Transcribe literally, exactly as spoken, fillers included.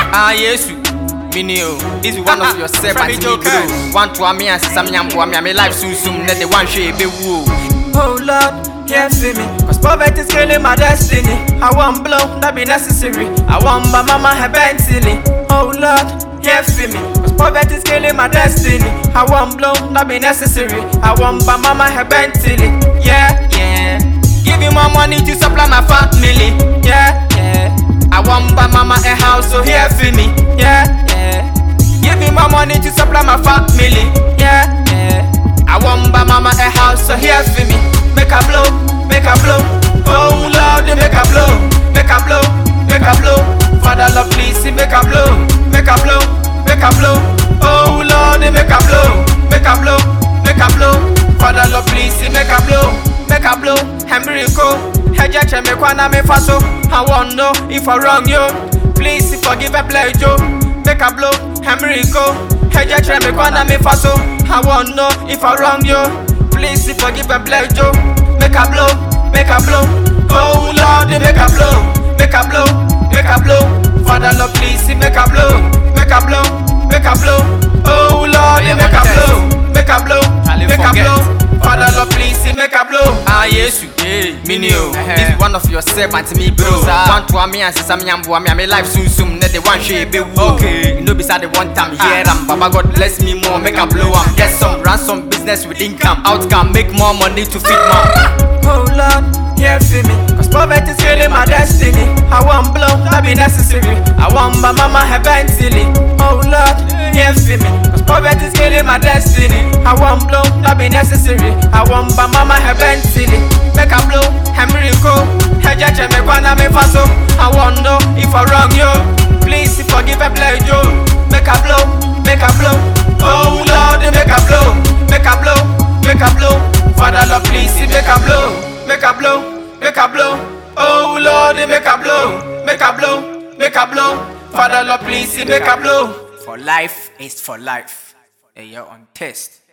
Ah, yes, Minio. This is one of your servants, Negro. One to me and some young boy, my life soon soon, let the one shape be woo. Oh Lord, yeah, see me. Cause poverty is killing my destiny. I want blow, that be necessary. I want my mama her Bentley. Oh Lord, yeah, see me. Cause poverty is killing my destiny. I want blow, that be necessary. I want my mama her Bentley. Yeah, yeah. Give me more money to supply my family. Yeah, yeah. I want my mama a house, so here for me. Yeah, yeah. Give me more money to supply my family. Yeah, yeah. I want my mama a house, so here for me. Make a blow, make a blow. Oh Lord, make a blow, make a blow, make a blow. Father Lord, please make a blow, make a blow, make a blow. Oh Lord, make a blow, make a blow, make a blow. Father Lord, please make a blow, make a blow. Hemrico, Heja me kwana me faso. I want know if I wrong you. Please forgive a play Joe. Make a blow, Hemrico, Heja me kwana me faso. I want know if I wrong you. Please forgive a play Joe. Make a blow, make a blow. Oh Lord, make a blow, make a blow, make a blow. Father Lord, please make a blow, make a blow, make a blow. Oh Lord, make a blow, make a blow, make a blow. Father Lord, please make a blow. Ah, yes, Minio. This is one of your servants, me bro. One to me and some young boy, my life soon soon, let the one shape be woo. Okay, you know, beside the one time here, and Baba God bless me more, make a blow up. Get some, run some business with income, outcome, make more money to feed mom. Oh Lord, yeah, for me. Cause poverty is killing my destiny. I want blow, that be necessary. I want my mama her Bentley. Oh Lord, yeah, for me. Cause poverty is killing my destiny. I want blow, that be necessary. I want my mama her Bentley. Make a blow, Hemrico, Heja me kwana me faso. I want know if I wrong you. Please forgive a play Joe. Make a blow, make a blow. Oh Lord, make a blow, make a blow, make a blow. Father Lord, please make a blow, make a blow, make a blow. Oh Lord, make a blow, make a blow, make a blow. Father Lord, please make a blow. For life is for life. And you're on test.